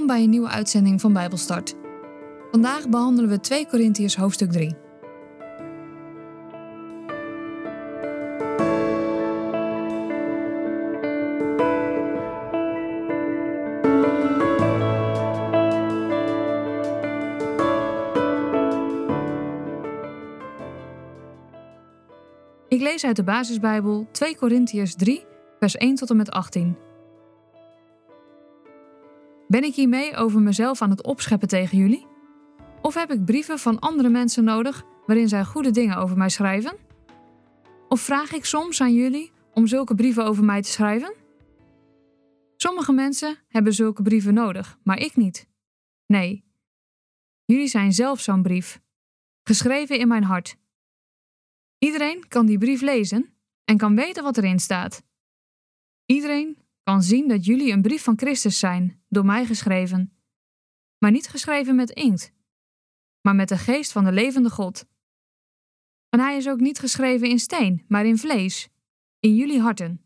Welkom bij een nieuwe uitzending van Bijbelstart. Vandaag behandelen we 2 Korintiërs hoofdstuk 3. Ik lees uit de basisbijbel 2 Korintiërs 3, vers 1 tot en met 18. Ben ik hiermee over mezelf aan het opscheppen tegen jullie? Of heb ik brieven van andere mensen nodig waarin zij goede dingen over mij schrijven? Of vraag ik soms aan jullie om zulke brieven over mij te schrijven? Sommige mensen hebben zulke brieven nodig, maar ik niet. Nee, jullie zijn zelf zo'n brief, geschreven in mijn hart. Iedereen kan die brief lezen en kan weten wat erin staat. Iedereen kan zien dat jullie een brief van Christus zijn, door mij geschreven. Maar niet geschreven met inkt, maar met de geest van de levende God. En hij is ook niet geschreven in steen, maar in vlees, in jullie harten.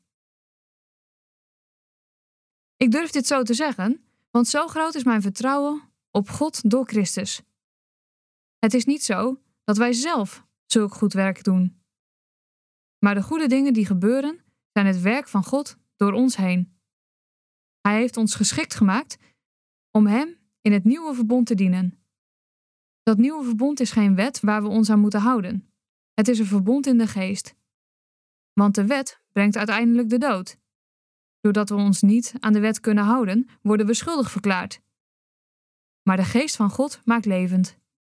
Ik durf dit zo te zeggen, want zo groot is mijn vertrouwen op God door Christus. Het is niet zo dat wij zelf zulk goed werk doen. Maar de goede dingen die gebeuren, zijn het werk van God door ons heen. Hij heeft ons geschikt gemaakt om hem in het nieuwe verbond te dienen. Dat nieuwe verbond is geen wet waar we ons aan moeten houden. Het is een verbond in de geest. Want de wet brengt uiteindelijk de dood. Doordat we ons niet aan de wet kunnen houden, worden we schuldig verklaard. Maar de geest van God maakt levend.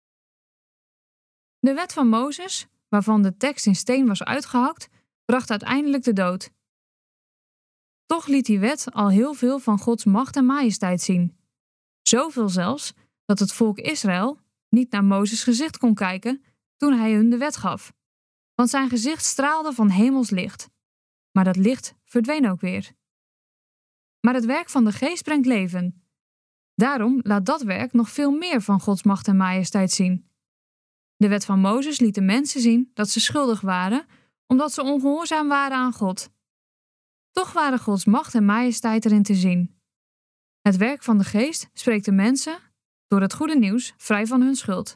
De wet van Mozes, waarvan de tekst in steen was uitgehakt, bracht uiteindelijk de dood. Toch liet die wet al heel veel van Gods macht en majesteit zien. Zoveel zelfs dat het volk Israël niet naar Mozes' gezicht kon kijken toen hij hun de wet gaf. Want zijn gezicht straalde van hemels licht. Maar dat licht verdween ook weer. Maar het werk van de geest brengt leven. Daarom laat dat werk nog veel meer van Gods macht en majesteit zien. De wet van Mozes liet de mensen zien dat ze schuldig waren, omdat ze ongehoorzaam waren aan God. Toch waren Gods macht en majesteit erin te zien. Het werk van de geest spreekt de mensen, door het goede nieuws, vrij van hun schuld.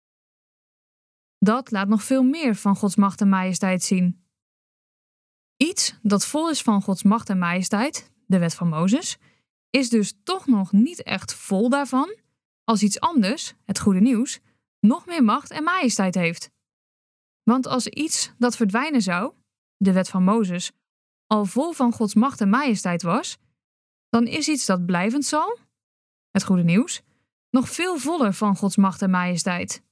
Dat laat nog veel meer van Gods macht en majesteit zien. Iets dat vol is van Gods macht en majesteit, de wet van Mozes, is dus toch nog niet echt vol daarvan, als iets anders, het goede nieuws, nog meer macht en majesteit heeft. Want als iets dat verdwijnen zou, de wet van Mozes, al vol van Gods macht en majesteit was, dan is iets dat blijvend zal, het goede nieuws, nog veel voller van Gods macht en majesteit.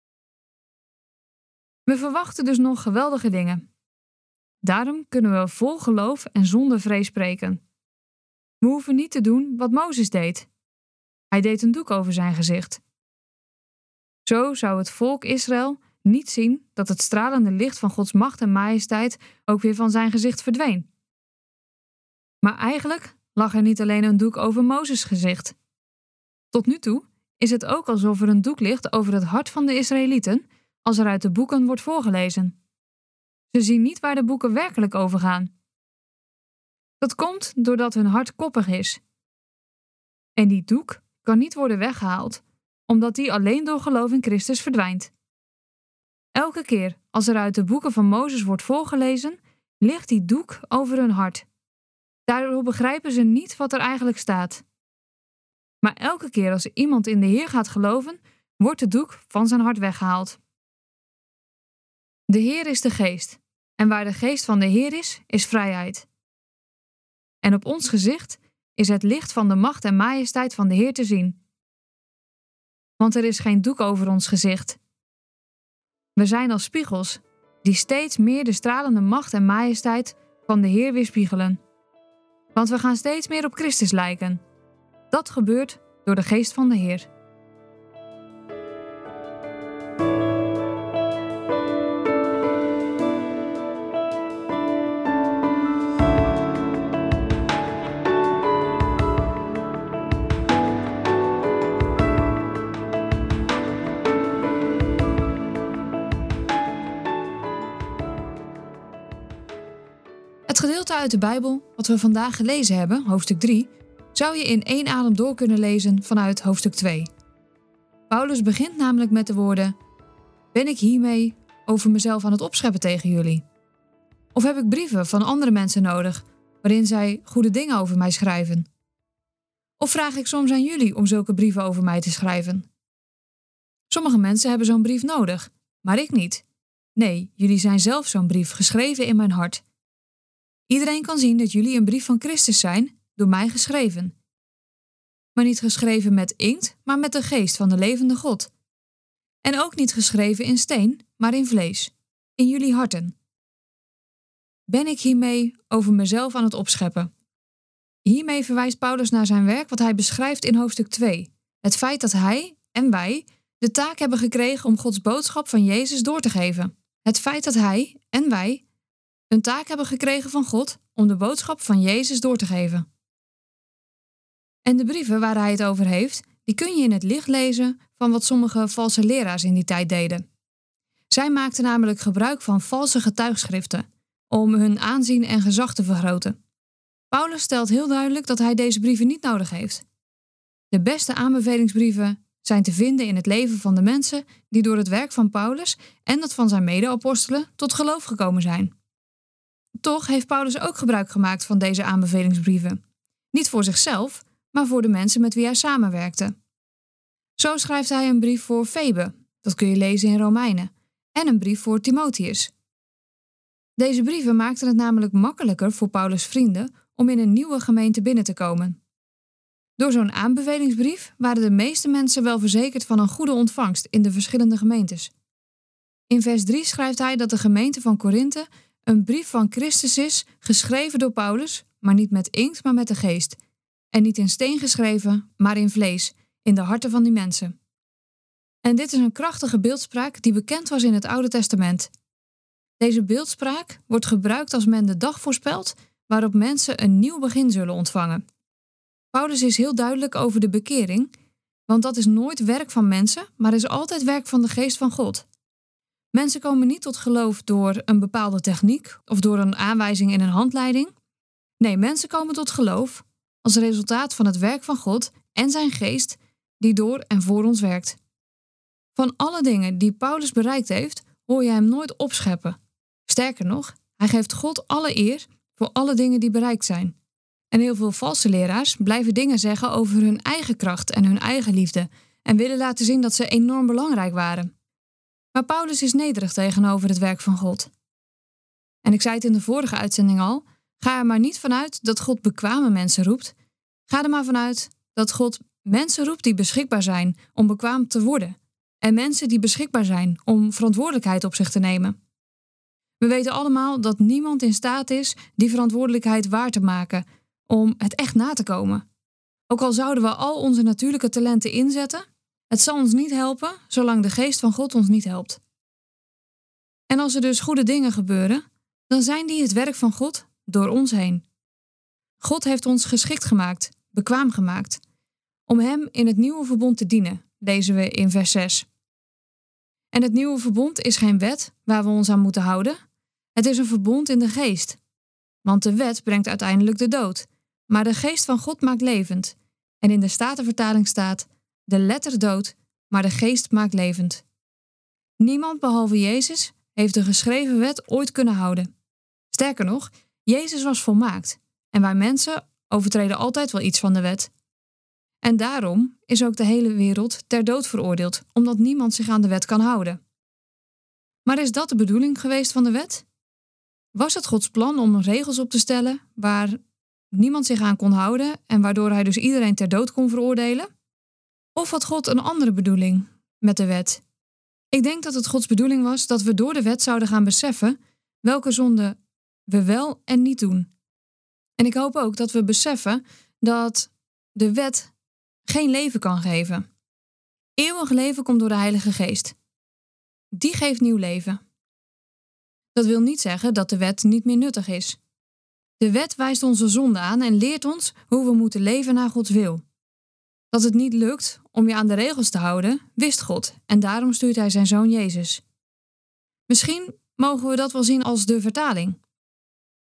We verwachten dus nog geweldige dingen. Daarom kunnen we vol geloof en zonder vrees spreken. We hoeven niet te doen wat Mozes deed. Hij deed een doek over zijn gezicht. Zo zou het volk Israël niet zien dat het stralende licht van Gods macht en majesteit ook weer van zijn gezicht verdween. Maar eigenlijk lag er niet alleen een doek over Mozes' gezicht. Tot nu toe is het ook alsof er een doek ligt over het hart van de Israëlieten als er uit de boeken wordt voorgelezen. Ze zien niet waar de boeken werkelijk over gaan. Dat komt doordat hun hart koppig is. En die doek kan niet worden weggehaald, omdat die alleen door geloof in Christus verdwijnt. Elke keer als er uit de boeken van Mozes wordt voorgelezen, ligt die doek over hun hart. Daardoor begrijpen ze niet wat er eigenlijk staat. Maar elke keer als iemand in de Heer gaat geloven, wordt de doek van zijn hart weggehaald. De Heer is de geest, en waar de geest van de Heer is, is vrijheid. En op ons gezicht is het licht van de macht en majesteit van de Heer te zien. Want er is geen doek over ons gezicht. We zijn als spiegels, die steeds meer de stralende macht en majesteit van de Heer weerspiegelen. Want we gaan steeds meer op Christus lijken. Dat gebeurt door de geest van de Heer. Het gedeelte uit de Bijbel wat we vandaag gelezen hebben, hoofdstuk 3, zou je in één adem door kunnen lezen vanuit hoofdstuk 2. Paulus begint namelijk met de woorden: ben ik hiermee over mezelf aan het opscheppen tegen jullie? Of heb ik brieven van andere mensen nodig, waarin zij goede dingen over mij schrijven? Of vraag ik soms aan jullie om zulke brieven over mij te schrijven? Sommige mensen hebben zo'n brief nodig, maar ik niet. Nee, jullie zijn zelf zo'n brief, geschreven in mijn hart. Iedereen kan zien dat jullie een brief van Christus zijn, door mij geschreven. Maar niet geschreven met inkt, maar met de geest van de levende God. En ook niet geschreven in steen, maar in vlees, in jullie harten. Ben ik hiermee over mezelf aan het opscheppen? Hiermee verwijst Paulus naar zijn werk wat hij beschrijft in hoofdstuk 2. Het feit dat hij en wij de taak hebben gekregen om Gods boodschap van Jezus door te geven. Het feit dat hij en wij een taak hebben gekregen van God om de boodschap van Jezus door te geven. En de brieven waar hij het over heeft, die kun je in het licht lezen van wat sommige valse leraars in die tijd deden. Zij maakten namelijk gebruik van valse getuigschriften om hun aanzien en gezag te vergroten. Paulus stelt heel duidelijk dat hij deze brieven niet nodig heeft. De beste aanbevelingsbrieven zijn te vinden in het leven van de mensen die door het werk van Paulus en dat van zijn mede-apostelen tot geloof gekomen zijn. Toch heeft Paulus ook gebruik gemaakt van deze aanbevelingsbrieven. Niet voor zichzelf, maar voor de mensen met wie hij samenwerkte. Zo schrijft hij een brief voor Febe, dat kun je lezen in Romeinen, en een brief voor Timotheus. Deze brieven maakten het namelijk makkelijker voor Paulus' vrienden om in een nieuwe gemeente binnen te komen. Door zo'n aanbevelingsbrief waren de meeste mensen wel verzekerd van een goede ontvangst in de verschillende gemeentes. In vers 3 schrijft hij dat de gemeente van Korinthe een brief van Christus is, geschreven door Paulus, maar niet met inkt, maar met de geest. En niet in steen geschreven, maar in vlees, in de harten van die mensen. En dit is een krachtige beeldspraak die bekend was in het Oude Testament. Deze beeldspraak wordt gebruikt als men de dag voorspelt waarop mensen een nieuw begin zullen ontvangen. Paulus is heel duidelijk over de bekering, want dat is nooit werk van mensen, maar is altijd werk van de geest van God. Mensen komen niet tot geloof door een bepaalde techniek of door een aanwijzing in een handleiding. Nee, mensen komen tot geloof als resultaat van het werk van God en zijn geest die door en voor ons werkt. Van alle dingen die Paulus bereikt heeft, hoor je hem nooit opscheppen. Sterker nog, hij geeft God alle eer voor alle dingen die bereikt zijn. En heel veel valse leraars blijven dingen zeggen over hun eigen kracht en hun eigen liefde en willen laten zien dat ze enorm belangrijk waren. Maar Paulus is nederig tegenover het werk van God. En ik zei het in de vorige uitzending al, ga er maar niet vanuit dat God bekwame mensen roept. Ga er maar vanuit dat God mensen roept die beschikbaar zijn om bekwaam te worden. En mensen die beschikbaar zijn om verantwoordelijkheid op zich te nemen. We weten allemaal dat niemand in staat is die verantwoordelijkheid waar te maken, om het echt na te komen. Ook al zouden we al onze natuurlijke talenten inzetten, het zal ons niet helpen zolang de geest van God ons niet helpt. En als er dus goede dingen gebeuren, dan zijn die het werk van God door ons heen. God heeft ons geschikt gemaakt, bekwaam gemaakt, om hem in het nieuwe verbond te dienen, lezen we in vers 6. En het nieuwe verbond is geen wet waar we ons aan moeten houden. Het is een verbond in de geest. Want de wet brengt uiteindelijk de dood. Maar de geest van God maakt levend. En in de Statenvertaling staat: de letter doodt, maar de geest maakt levend. Niemand behalve Jezus heeft de geschreven wet ooit kunnen houden. Sterker nog, Jezus was volmaakt. En wij mensen overtreden altijd wel iets van de wet. En daarom is ook de hele wereld ter dood veroordeeld, omdat niemand zich aan de wet kan houden. Maar is dat de bedoeling geweest van de wet? Was het Gods plan om regels op te stellen waar niemand zich aan kon houden en waardoor hij dus iedereen ter dood kon veroordelen? Of had God een andere bedoeling met de wet? Ik denk dat het Gods bedoeling was dat we door de wet zouden gaan beseffen welke zonde we wel en niet doen. En ik hoop ook dat we beseffen dat de wet geen leven kan geven. Eeuwig leven komt door de Heilige Geest. Die geeft nieuw leven. Dat wil niet zeggen dat de wet niet meer nuttig is. De wet wijst onze zonde aan en leert ons hoe we moeten leven naar Gods wil. Dat het niet lukt om je aan de regels te houden, wist God en daarom stuurt hij zijn zoon Jezus. Misschien mogen we dat wel zien als de vertaling.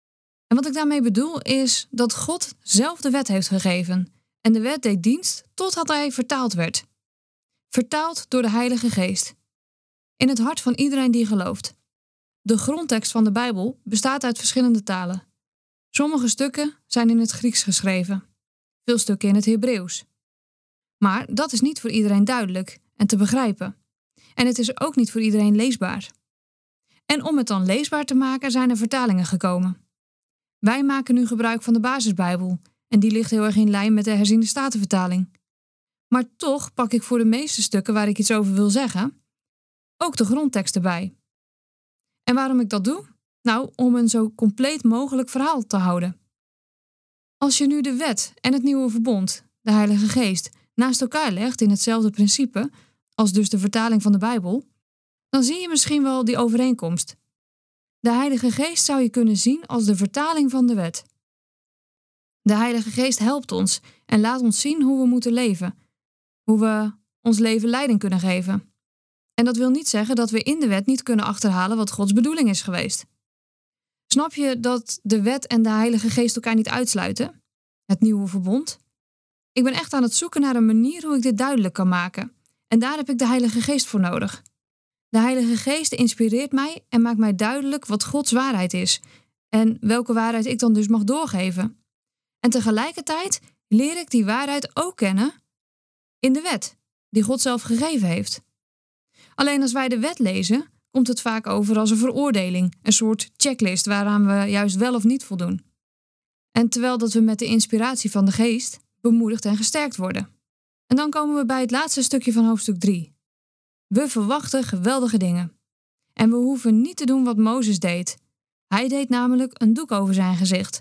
En wat ik daarmee bedoel is dat God zelf de wet heeft gegeven. En de wet deed dienst totdat hij vertaald werd. Vertaald door de Heilige Geest. In het hart van iedereen die gelooft. De grondtekst van de Bijbel bestaat uit verschillende talen. Sommige stukken zijn in het Grieks geschreven. Veel stukken in het Hebreeuws. Maar dat is niet voor iedereen duidelijk en te begrijpen. En het is ook niet voor iedereen leesbaar. En om het dan leesbaar te maken zijn er vertalingen gekomen. Wij maken nu gebruik van de basisbijbel en die ligt heel erg in lijn met de herziende statenvertaling. Maar toch pak ik voor de meeste stukken waar ik iets over wil zeggen, ook de grondtekst erbij. En waarom ik dat doe? Nou, om een zo compleet mogelijk verhaal te houden. Als je nu de wet en het nieuwe verbond, de Heilige Geest, naast elkaar legt in hetzelfde principe, als dus de vertaling van de Bijbel, dan zie je misschien wel die overeenkomst. De Heilige Geest zou je kunnen zien als de vertaling van de wet. De Heilige Geest helpt ons en laat ons zien hoe we moeten leven, hoe we ons leven leiding kunnen geven. En dat wil niet zeggen dat we in de wet niet kunnen achterhalen wat Gods bedoeling is geweest. Snap je dat de wet en de Heilige Geest elkaar niet uitsluiten? Het nieuwe verbond? Ik ben echt aan het zoeken naar een manier hoe ik dit duidelijk kan maken. En daar heb ik de Heilige Geest voor nodig. De Heilige Geest inspireert mij en maakt mij duidelijk wat Gods waarheid is en welke waarheid ik dan dus mag doorgeven. En tegelijkertijd leer ik die waarheid ook kennen in de wet, die God zelf gegeven heeft. Alleen als wij de wet lezen, komt het vaak over als een veroordeling, een soort checklist waaraan we juist wel of niet voldoen. En terwijl dat we met de inspiratie van de Geest bemoedigd en gesterkt worden. En dan komen we bij het laatste stukje van hoofdstuk 3. We verwachten geweldige dingen. En we hoeven niet te doen wat Mozes deed. Hij deed namelijk een doek over zijn gezicht.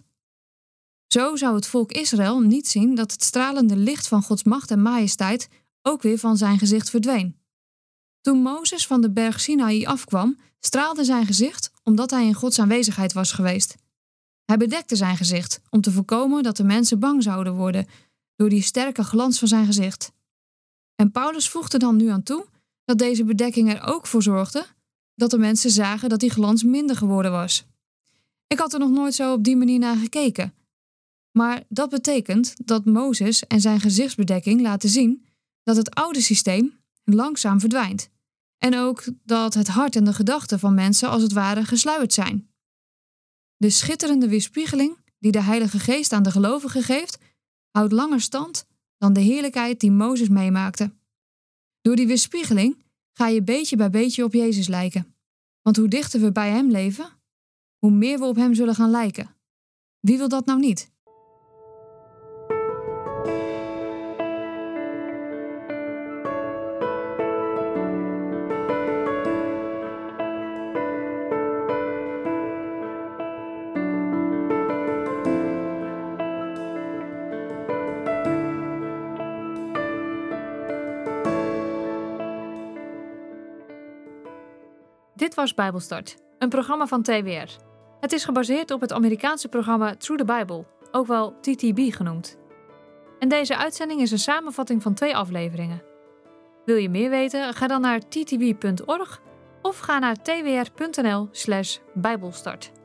Zo zou het volk Israël niet zien dat het stralende licht van Gods macht en majesteit ook weer van zijn gezicht verdween. Toen Mozes van de berg Sinaï afkwam, straalde zijn gezicht omdat hij in Gods aanwezigheid was geweest. Hij bedekte zijn gezicht om te voorkomen dat de mensen bang zouden worden door die sterke glans van zijn gezicht. En Paulus voegde dan nu aan toe dat deze bedekking er ook voor zorgde dat de mensen zagen dat die glans minder geworden was. Ik had er nog nooit zo op die manier naar gekeken. Maar dat betekent dat Mozes en zijn gezichtsbedekking laten zien dat het oude systeem langzaam verdwijnt. En ook dat het hart en de gedachten van mensen als het ware gesluierd zijn. De schitterende weerspiegeling die de Heilige Geest aan de gelovigen geeft, houdt langer stand dan de heerlijkheid die Mozes meemaakte. Door die weerspiegeling ga je beetje bij beetje op Jezus lijken. Want hoe dichter we bij hem leven, hoe meer we op hem zullen gaan lijken. Wie wil dat nou niet? Dit was Bijbelstart, een programma van TWR. Het is gebaseerd op het Amerikaanse programma Through the Bible, ook wel TTB genoemd. En deze uitzending is een samenvatting van 2 afleveringen. Wil je meer weten? Ga dan naar ttb.org of ga naar twr.nl/bijbelstart.